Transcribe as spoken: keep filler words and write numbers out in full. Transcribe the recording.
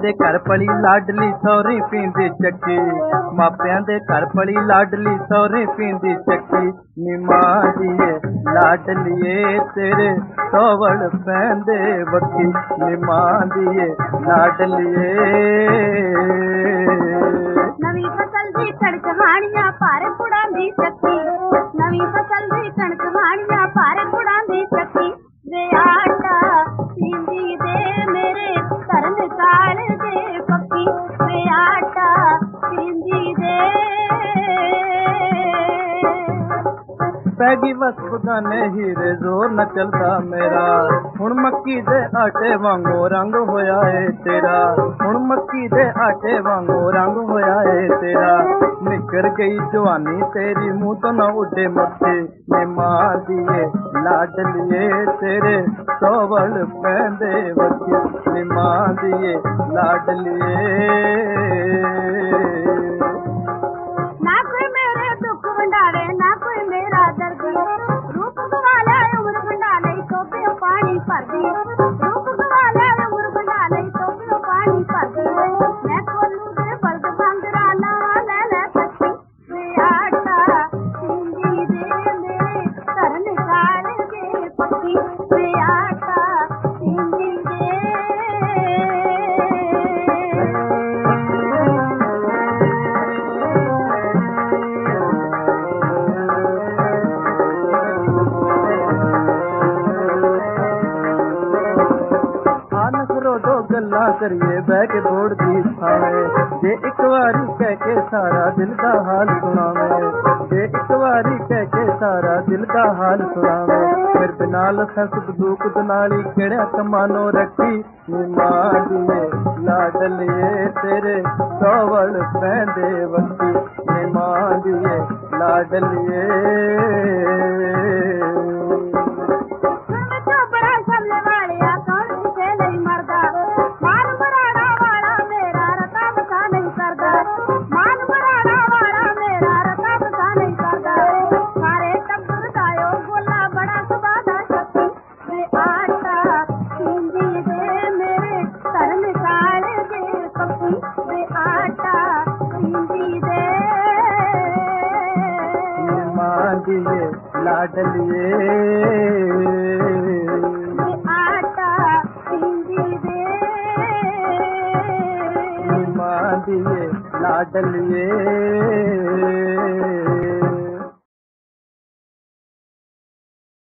दे घर पली लाडली सौरी पींदी चक्की, मापियां दे घर पली लाडली सौरी पींदी चक्की। नी मां दिए लाडलिए तेरे सौवल पैंदे वक्की, नी मां दिए लाडलिए। नवी फसल दी कणक हाणियां भारे कुड़ांदी चक्की, नवी फसल दी कणक हाणियां भारे कुड़ांदी चक्की। वे आटा पींदी दे मेरे धर्म काल दे पक्की, वे आटा पींदी दे। पैगी बस बगाने हीरे जोर न चलदा मेरा, हुण मक्की दे आटे वांगो रंग होया है तेरा, हुण मक्की दे आटे वांगो रंग होया है तेरा। निकर गई जवानी तेरी मुंह तो न उड़े मक्के, मैं मां दिए लाडलिए तेरे सौवल पैंदे वक्की, मैं मां दिए लाडलिए। ना कोई मेरे दुख वंडावे ना कोई मेरा दर्द, रूप गवाले उम्र वंडाले तो पियो पानी भरदी, रूप गवाले उम्र वंडाले तो पियो पानी भरदी। मैं कोलू दे बल्द बंदरा लावा ले ले पट्टी, वे आटा पींदी दे मेरे घर निकाल के पक्की, वे आटा पींदी दे। दो गल्ला करिए बह के बोड़ दी खावे, जे एक बारी कह के सारा दिल दा हाल सुनावे, जे एक बारी कह के सारा दिल दा हाल सुनावे। फिर बिनाल सस बदूक दनाली केड़ा कमानो रखी, नी मां दिए लाडलिए तेरे सौवल पैंदे वक्की, नी मां दिए लाडलिए। दिए लाडलिए आटा पींदी दे, मां दिए लाडलिए।